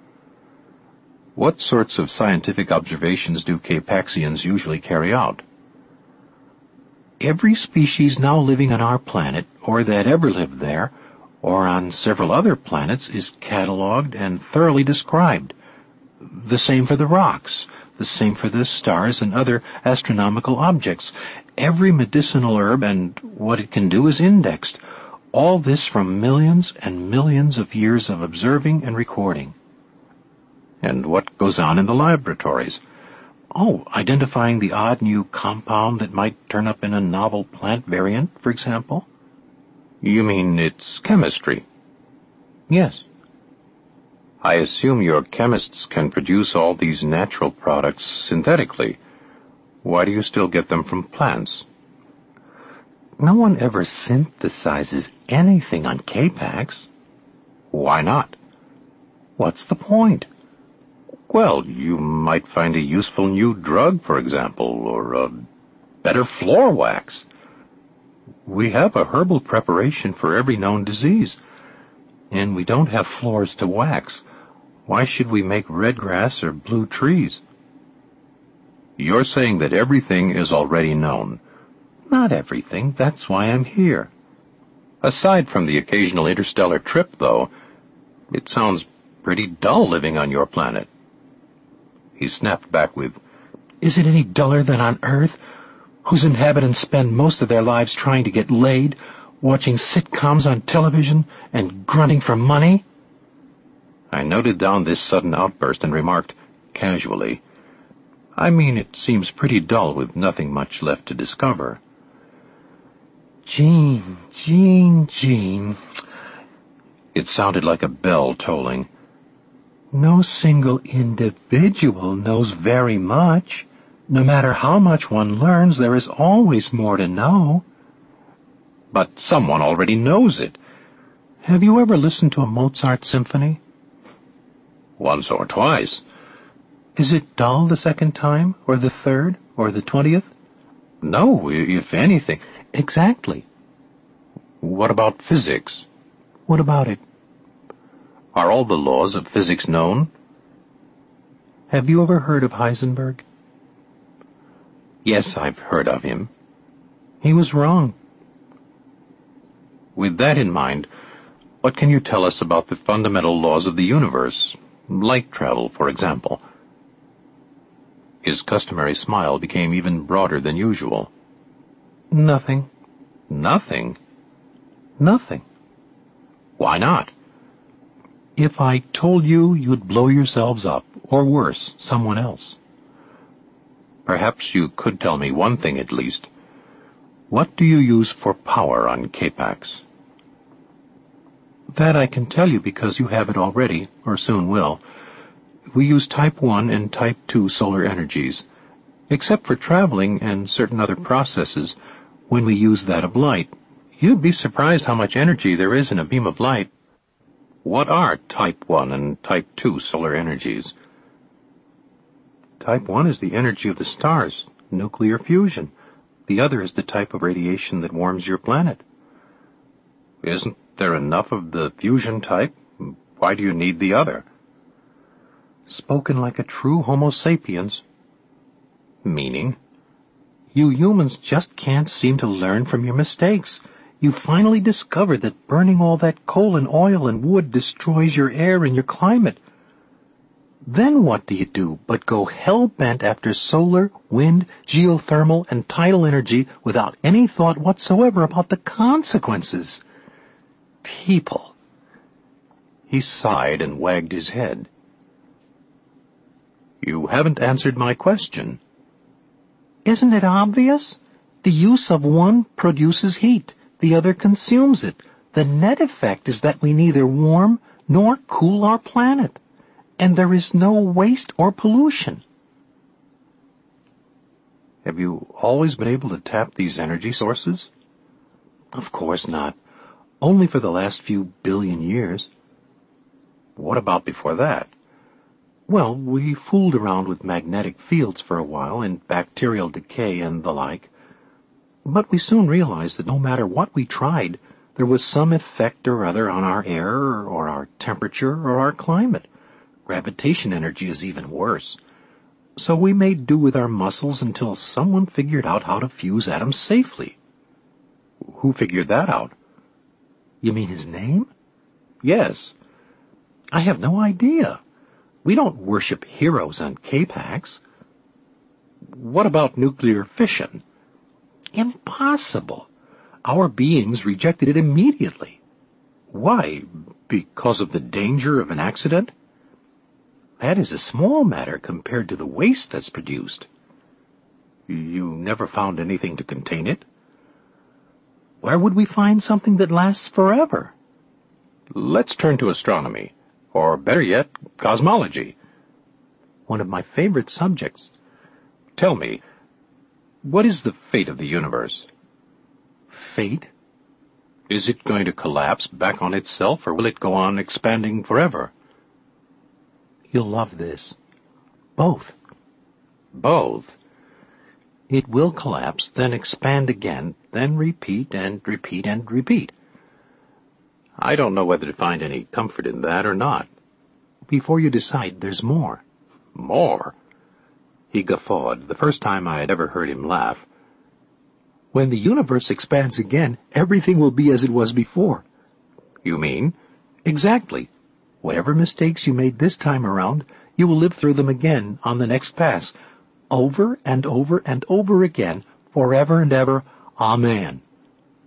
What sorts of scientific observations do K-Paxians usually carry out? Every species now living on our planet, or that ever lived there, or on several other planets, is catalogued and thoroughly described. The same for the rocks, the same for the stars and other astronomical objects. Every medicinal herb and what it can do is indexed. All this from millions and millions of years of observing and recording. And what goes on in the laboratories? Oh, identifying the odd new compound that might turn up in a novel plant variant, for example. You mean it's chemistry? Yes. I assume your chemists can produce all these natural products synthetically. Why do you still get them from plants? No one ever synthesizes anything on K-Pax. Why not? What's the point? Well, you might find a useful new drug, for example, or a better floor wax. We have a herbal preparation for every known disease, and we don't have floors to wax. Why should we make red grass or blue trees? You're saying that everything is already known. Not everything. That's why I'm here. Aside from the occasional interstellar trip, though, it sounds pretty dull living on your planet. He snapped back with, "Is it any duller than on Earth, whose inhabitants spend most of their lives trying to get laid, watching sitcoms on television, and grunting for money?" I noted down this sudden outburst and remarked, casually, "I mean, it seems pretty dull with nothing much left to discover." Gene, Gene, Gene. It sounded like a bell tolling. No single individual knows very much. No matter how much one learns, there is always more to know. But someone already knows it. Have you ever listened to a Mozart symphony? Once or twice. Is it dull the second time, or the third, or the twentieth? No, if anything. Exactly. What about physics? What about it? Are all the laws of physics known? Have you ever heard of Heisenberg? Yes, I've heard of him. He was wrong. With that in mind, what can you tell us about the fundamental laws of the universe? Light travel, for example. His customary smile became even broader than usual. Nothing. Nothing? Nothing. Why not? If I told you, you'd blow yourselves up, or worse, someone else. Perhaps you could tell me one thing at least. What do you use for power on K-Pax? That I can tell you because you have it already, or soon will. We use Type one and Type two solar energies. Except for traveling and certain other processes, when we use that of light, you'd be surprised how much energy there is in a beam of light. What are Type one and Type two solar energies? Type one is the energy of the stars, nuclear fusion. The other is the type of radiation that warms your planet. Isn't there enough of the fusion type? Why do you need the other? Spoken like a true Homo sapiens. Meaning? You humans just can't seem to learn from your mistakes. You finally discovered that burning all that coal and oil and wood destroys your air and your climate. Then what do you do but go hell-bent after solar, wind, geothermal, and tidal energy without any thought whatsoever about the consequences? People. He sighed and wagged his head. You haven't answered my question. Isn't it obvious? The use of one produces heat. The other consumes it. The net effect is that we neither warm nor cool our planet. And there is no waste or pollution. Have you always been able to tap these energy sources? Of course not. Only for the last few billion years. What about before that? Well, we fooled around with magnetic fields for a while and bacterial decay and the like. But we soon realized that no matter what we tried, there was some effect or other on our air or our temperature or our climate. Gravitation energy is even worse. So we made do with our muscles until someone figured out how to fuse atoms safely. Who figured that out? You mean his name? Yes. I have no idea. We don't worship heroes on K-Pax. What about nuclear fission? Impossible. Our beings rejected it immediately. Why? Because of the danger of an accident? That is a small matter compared to the waste that's produced. You never found anything to contain it? Where would we find something that lasts forever? Let's turn to astronomy, or better yet, cosmology. One of my favorite subjects. Tell me, what is the fate of the universe? Fate? Is it going to collapse back on itself, or will it go on expanding forever? You'll love this. Both. Both? It will collapse, then expand again, then repeat and repeat and repeat. I don't know whether to find any comfort in that or not. Before you decide, there's more. More? He guffawed, the first time I had ever heard him laugh. When the universe expands again, everything will be as it was before. You mean? Exactly. Whatever mistakes you made this time around, you will live through them again on the next pass, over and over and over again, forever and ever. Amen.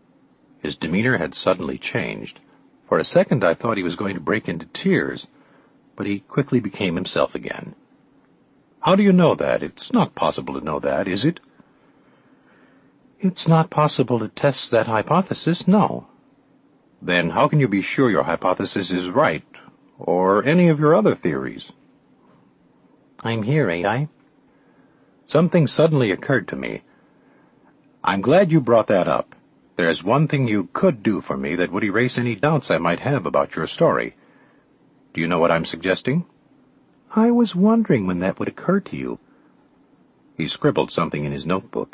His demeanor had suddenly changed. For a second I thought he was going to break into tears. but he quickly became himself again. "How do you know that? It's not possible to know that, is it?" "It's not possible to test that hypothesis, no." "Then how can you be sure your hypothesis is right, or any of your other theories?" "I'm here, ain't I?" Something suddenly occurred to me. "I'm glad you brought that up. There's one thing you could do for me that would erase any doubts I might have about your story. Do you know what I'm suggesting?" "I was wondering when that would occur to you." He scribbled something in his notebook.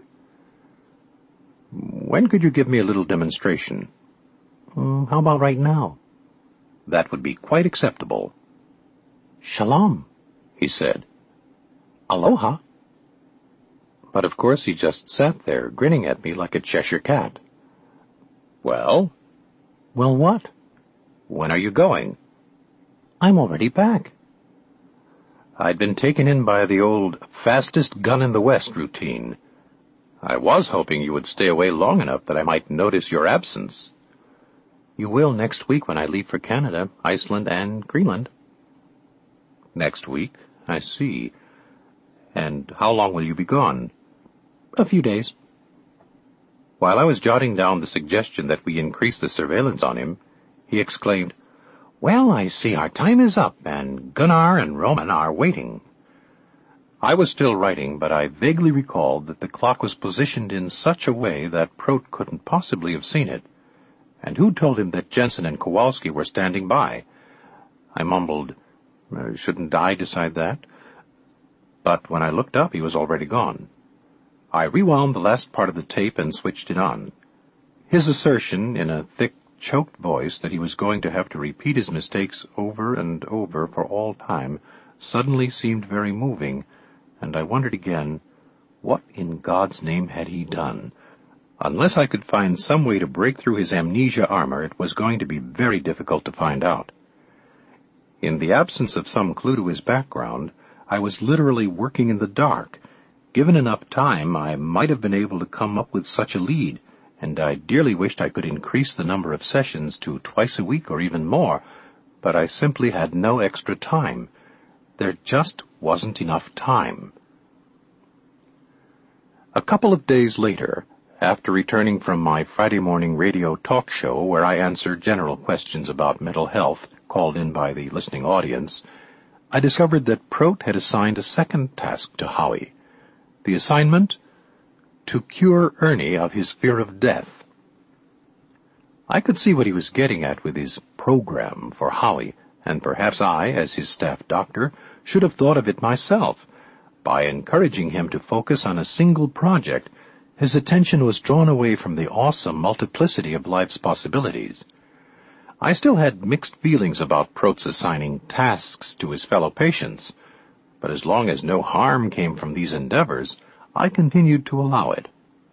"When could you give me a little demonstration?" Mm, how about right now?" "That would be quite acceptable." "Shalom," he said. "Aloha." But of course he just sat there, grinning at me like a Cheshire cat. "Well?" "Well, what?" "When are you going?" "I'm already back." I'd been taken in by the old fastest gun in the West routine. I was hoping you would stay away long enough that I might notice your absence. "You will next week when I leave for Canada, Iceland, and Greenland." "Next week? I see. And how long will you be gone?" "A few days." While I was jotting down the suggestion that we increase the surveillance on him, he exclaimed, "Well, I see our time is up, and Gunnar and Roman are waiting." I was still writing, but I vaguely recalled that the clock was positioned in such a way that Prout couldn't possibly have seen it. And who told him that Jensen and Kowalski were standing by? I mumbled, "Shouldn't I decide that?" But when I looked up, he was already gone. I rewound the last part of the tape and switched it on. His assertion, in a thick, choked voice, that he was going to have to repeat his mistakes over and over for all time, suddenly seemed very moving, and I wondered again, what in God's name had he done? Unless I could find some way to break through his amnesia armor, it was going to be very difficult to find out. In the absence of some clue to his background, I was literally working in the dark. Given enough time, I might have been able to come up with such a lead, and I dearly wished I could increase the number of sessions to twice a week or even more, but I simply had no extra time. There just wasn't enough time. A couple of days later, after returning from my Friday morning radio talk show where I answered general questions about mental health called in by the listening audience, I discovered that Prout had assigned a second task to Howie. The assignment? To cure Ernie of his fear of death. I could see what he was getting at with his program for Howie, and perhaps I, as his staff doctor, should have thought of it myself. By encouraging him to focus on a single project, his attention was drawn away from the awesome multiplicity of life's possibilities. I still had mixed feelings about Prout's assigning tasks to his fellow patients, but as long as no harm came from these endeavors, I continued to allow it.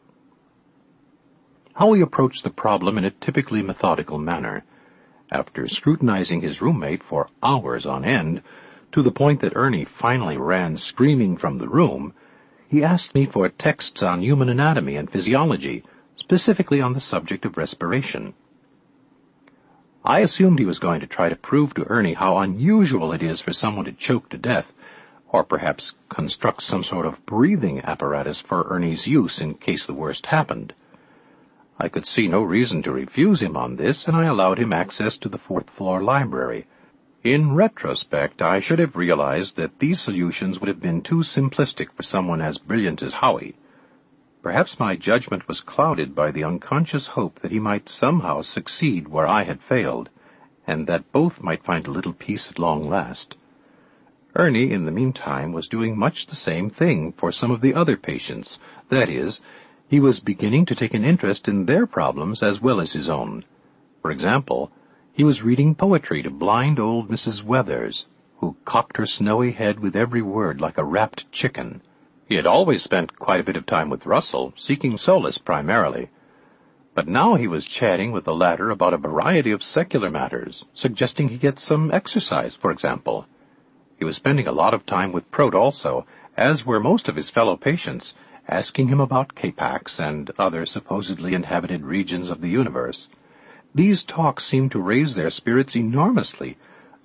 Howie approached the problem in a typically methodical manner. After scrutinizing his roommate for hours on end, to the point that Ernie finally ran screaming from the room, he asked me for texts on human anatomy and physiology, specifically on the subject of respiration. I assumed he was going to try to prove to Ernie how unusual it is for someone to choke to death, or perhaps construct some sort of breathing apparatus for Ernie's use in case the worst happened. I could see no reason to refuse him on this, and I allowed him access to the fourth-floor library. In retrospect, I should have realized that these solutions would have been too simplistic for someone as brilliant as Howie. Perhaps my judgment was clouded by the unconscious hope that he might somehow succeed where I had failed, and that both might find a little peace at long last. Ernie, in the meantime, was doing much the same thing for some of the other patients. That is, he was beginning to take an interest in their problems as well as his own. For example, he was reading poetry to blind old Missus Weathers, who cocked her snowy head with every word like a rapt chicken. He had always spent quite a bit of time with Russell, seeking solace primarily. But now he was chatting with the latter about a variety of secular matters, suggesting he get some exercise, for example. He was spending a lot of time with Prout also, as were most of his fellow patients, asking him about K-Pax and other supposedly inhabited regions of the universe. These talks seemed to raise their spirits enormously,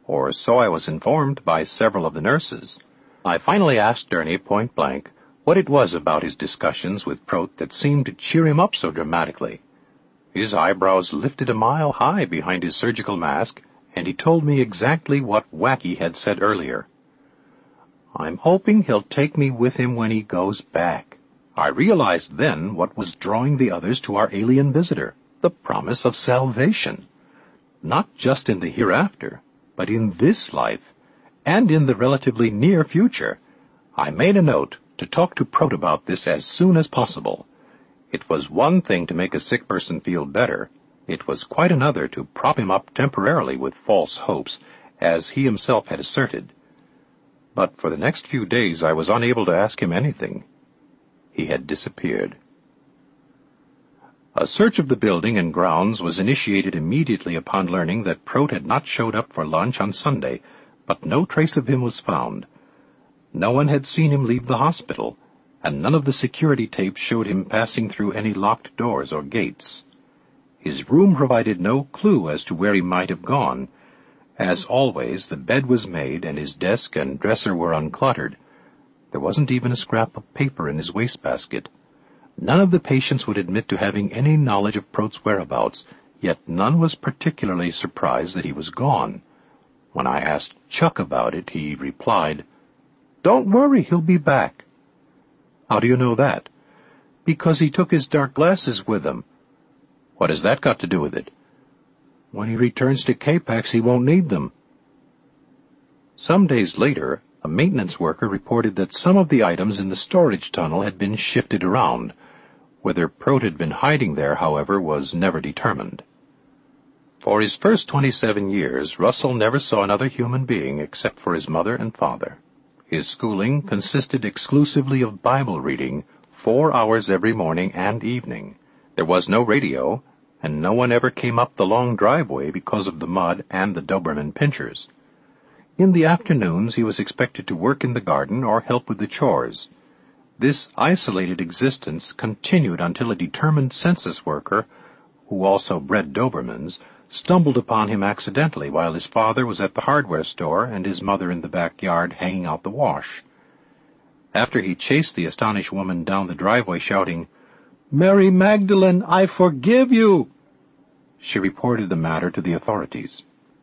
or so I was informed by several of the nurses. I finally asked Gurney point blank what it was about his discussions with Prout that seemed to cheer him up so dramatically. His eyebrows lifted a mile high behind his surgical mask, and he told me exactly what Wacky had said earlier. "I'm hoping he'll take me with him when he goes back." I realized then what was drawing the others to our alien visitor, the promise of salvation. Not just in the hereafter, but in this life, and in the relatively near future. I made a note to talk to Prout about this as soon as possible. It was one thing to make a sick person feel better. It was quite another to prop him up temporarily with false hopes, as he himself had asserted. But for the next few days I was unable to ask him anything. He had disappeared. A search of the building and grounds was initiated immediately upon learning that Prout had not showed up for lunch on Sunday, but no trace of him was found. No one had seen him leave the hospital, and none of the security tapes showed him passing through any locked doors or gates. His room provided no clue as to where he might have gone. As always, the bed was made, and his desk and dresser were uncluttered. There wasn't even a scrap of paper in his wastebasket. None of the patients would admit to having any knowledge of Prout's whereabouts, yet none was particularly surprised that he was gone. When I asked Chuck about it, he replied, "Don't worry, he'll be back." "How do you know that?" "Because he took his dark glasses with him." "What has that got to do with it?" "When he returns to K-Pax, he won't need them." Some days later, a maintenance worker reported that some of the items in the storage tunnel had been shifted around. Whether Prout had been hiding there, however, was never determined. For his first twenty-seven years, Russell never saw another human being except for his mother and father. His schooling consisted exclusively of Bible reading, four hours every morning and evening. There was no radio, and no one ever came up the long driveway because of the mud and the Doberman pinchers. In the afternoons he was expected to work in the garden or help with the chores. This isolated existence continued until a determined census worker, who also bred Dobermans, stumbled upon him accidentally while his father was at the hardware store and his mother in the backyard hanging out the wash. After he chased the astonished woman down the driveway shouting, "Mary Magdalene, I forgive you," she reported the matter to the authorities.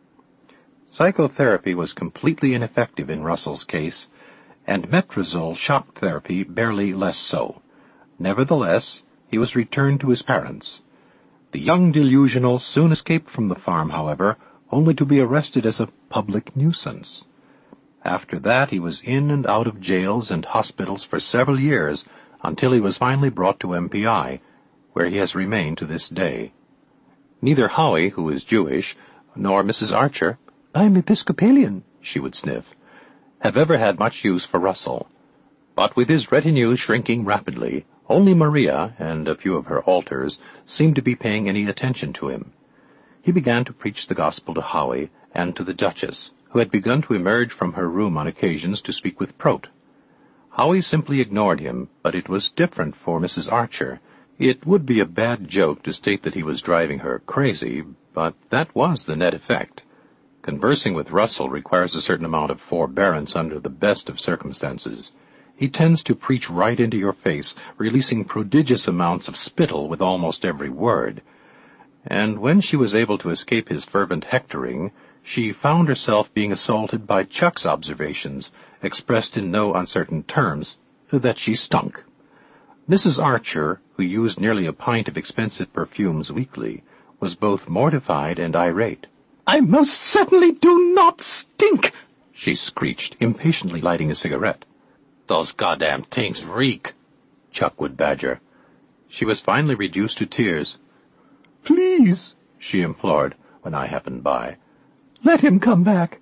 Psychotherapy was completely ineffective in Russell's case, and metrazole shock therapy barely less so. Nevertheless, he was returned to his parents. The young delusional soon escaped from the farm, however, only to be arrested as a public nuisance. After that he was in and out of jails and hospitals for several years, until he was finally brought to M P I, where he has remained to this day. Neither Howie, who is Jewish, nor Missus Archer, "I'm Episcopalian," she would sniff, have ever had much use for Russell. But with his retinue shrinking rapidly, only Maria and a few of her alters seemed to be paying any attention to him. He began to preach the gospel to Howie and to the Duchess, who had begun to emerge from her room on occasions to speak with Prout. Howie simply ignored him, but it was different for Missus Archer. It would be a bad joke to state that he was driving her crazy, but that was the net effect. Conversing with Russell requires a certain amount of forbearance under the best of circumstances. He tends to preach right into your face, releasing prodigious amounts of spittle with almost every word. And when she was able to escape his fervent hectoring, she found herself being assaulted by Chuck's observations, expressed in no uncertain terms, that she stunk. Missus Archer, who used nearly a pint of expensive perfumes weekly, was both mortified and irate. "I most certainly do not stink," she screeched, impatiently lighting a cigarette. "Those goddamn things reek," Chuck would badger. She was finally reduced to tears. "Please," she implored, when I happened by, "let him come back."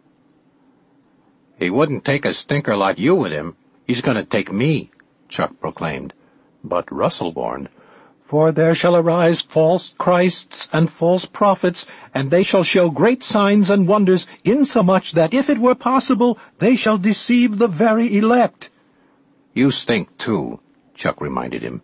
"He wouldn't take a stinker like you with him. He's going to take me," Chuck proclaimed. But Russell warned, "For there shall arise false Christs and false prophets, and they shall show great signs and wonders, insomuch that if it were possible, they shall deceive the very elect." "You stink, too," Chuck reminded him.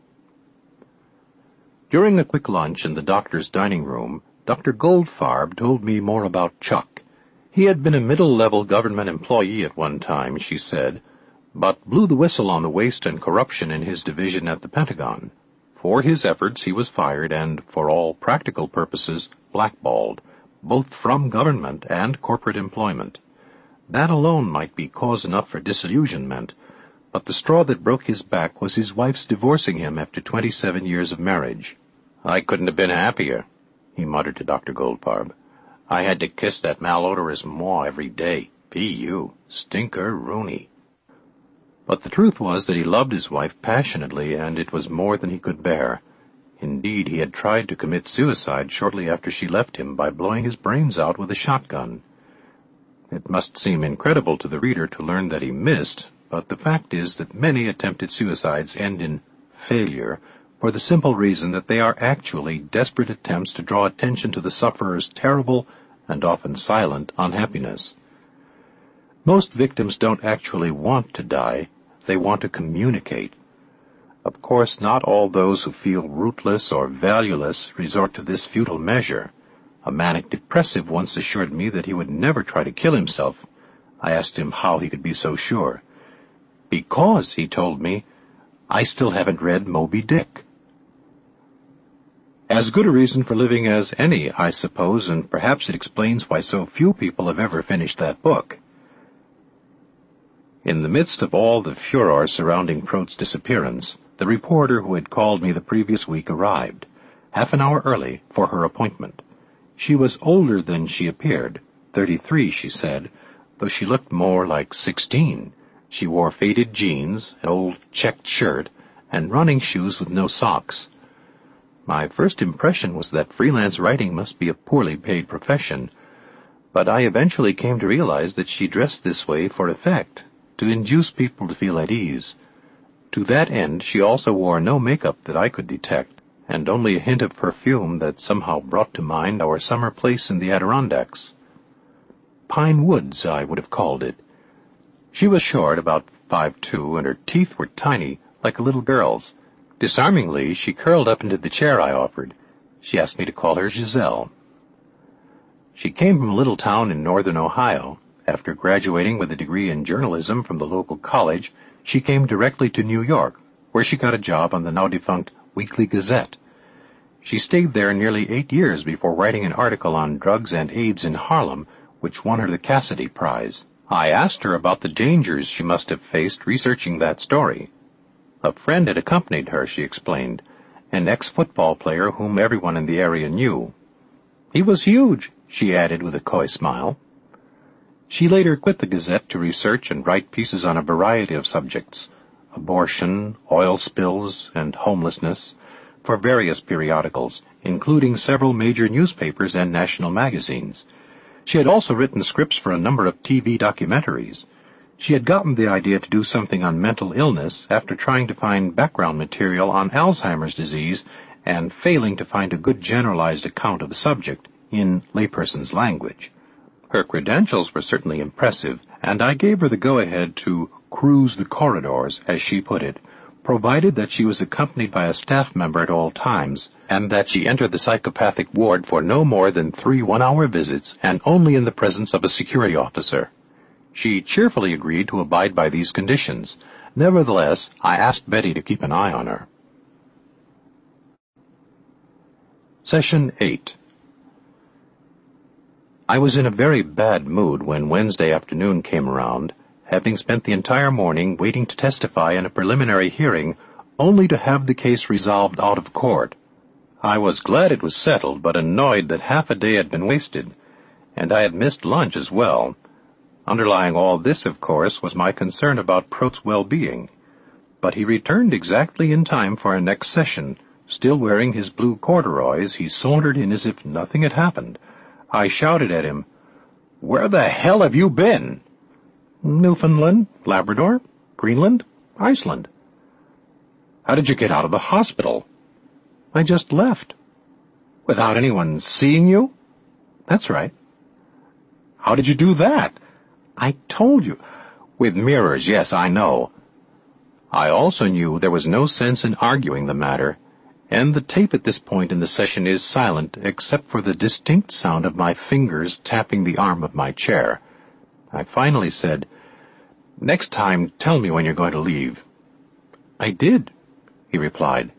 During a quick lunch in the doctor's dining room, Doctor Goldfarb told me more about Chuck. He had been a middle-level government employee at one time, she said, but blew the whistle on the waste and corruption in his division at the Pentagon. For his efforts he was fired and, for all practical purposes, blackballed, both from government and corporate employment. That alone might be cause enough for disillusionment, but the straw that broke his back was his wife's divorcing him after twenty-seven years of marriage. "I couldn't have been happier," he muttered to Doctor Goldfarb. "I had to kiss that malodorous maw every day. P U. Stinker Rooney." But the truth was that he loved his wife passionately, and it was more than he could bear. Indeed, he had tried to commit suicide shortly after she left him by blowing his brains out with a shotgun. It must seem incredible to the reader to learn that he missed, but the fact is that many attempted suicides end in failure for the simple reason that they are actually desperate attempts to draw attention to the sufferer's terrible and often silent unhappiness. Most victims don't actually want to die. They want to communicate. Of course, not all those who feel rootless or valueless resort to this futile measure. A manic depressive once assured me that he would never try to kill himself. I asked him how he could be so sure. "Because," he told me, "I still haven't read Moby Dick." As good a reason for living as any, I suppose, and perhaps it explains why so few people have ever finished that book. In the midst of all the furor surrounding Proat's disappearance, the reporter who had called me the previous week arrived, half an hour early, for her appointment. She was older than she appeared, thirty-three, she said, though she looked more like sixteen. She wore faded jeans, an old checked shirt, and running shoes with no socks. My first impression was that freelance writing must be a poorly paid profession, but I eventually came to realize that she dressed this way for effect, to induce people to feel at ease. To that end, she also wore no makeup that I could detect, and only a hint of perfume that somehow brought to mind our summer place in the Adirondacks. Pine Woods, I would have called it. She was short, about five two, and her teeth were tiny, like a little girl's. Disarmingly, she curled up into the chair I offered. She asked me to call her Giselle. She came from a little town in northern Ohio. After graduating with a degree in journalism from the local college, she came directly to New York, where she got a job on the now-defunct Weekly Gazette. She stayed there nearly eight years before writing an article on drugs and AIDS in Harlem, which won her the Cassidy Prize. I asked her about the dangers she must have faced researching that story. A friend had accompanied her, she explained, an ex-football player whom everyone in the area knew. He was huge, she added with a coy smile. She later quit the Gazette to research and write pieces on a variety of subjects, abortion, oil spills, and homelessness, for various periodicals, including several major newspapers and national magazines. She had also written scripts for a number of T V documentaries. She had gotten the idea to do something on mental illness after trying to find background material on Alzheimer's disease and failing to find a good generalized account of the subject in layperson's language. Her credentials were certainly impressive, and I gave her the go-ahead to cruise the corridors, as she put it, provided that she was accompanied by a staff member at all times, and that she entered the psychopathic ward for no more than three one-hour visits and only in the presence of a security officer. She cheerfully agreed to abide by these conditions. Nevertheless, I asked Betty to keep an eye on her. Session eight. I was in a very bad mood when Wednesday afternoon came around, having spent the entire morning waiting to testify in a preliminary hearing, only to have the case resolved out of court. I was glad it was settled, but annoyed that half a day had been wasted, and I had missed lunch as well. Underlying all this, of course, was my concern about Proat's well-being. But he returned exactly in time for our next session. Still wearing his blue corduroys, he sauntered in as if nothing had happened. I shouted at him, "Where the hell have you been?" "Newfoundland, Labrador, Greenland, Iceland." "How did you get out of the hospital?" "I just left." "Without anyone seeing you?" "That's right." "How did you do that?" "I told you." "With mirrors, yes, I know." I also knew there was no sense in arguing the matter, and the tape at this point in the session is silent except for the distinct sound of my fingers tapping the arm of my chair. I finally said, "Next time, tell me when you're going to leave." "I did," he replied.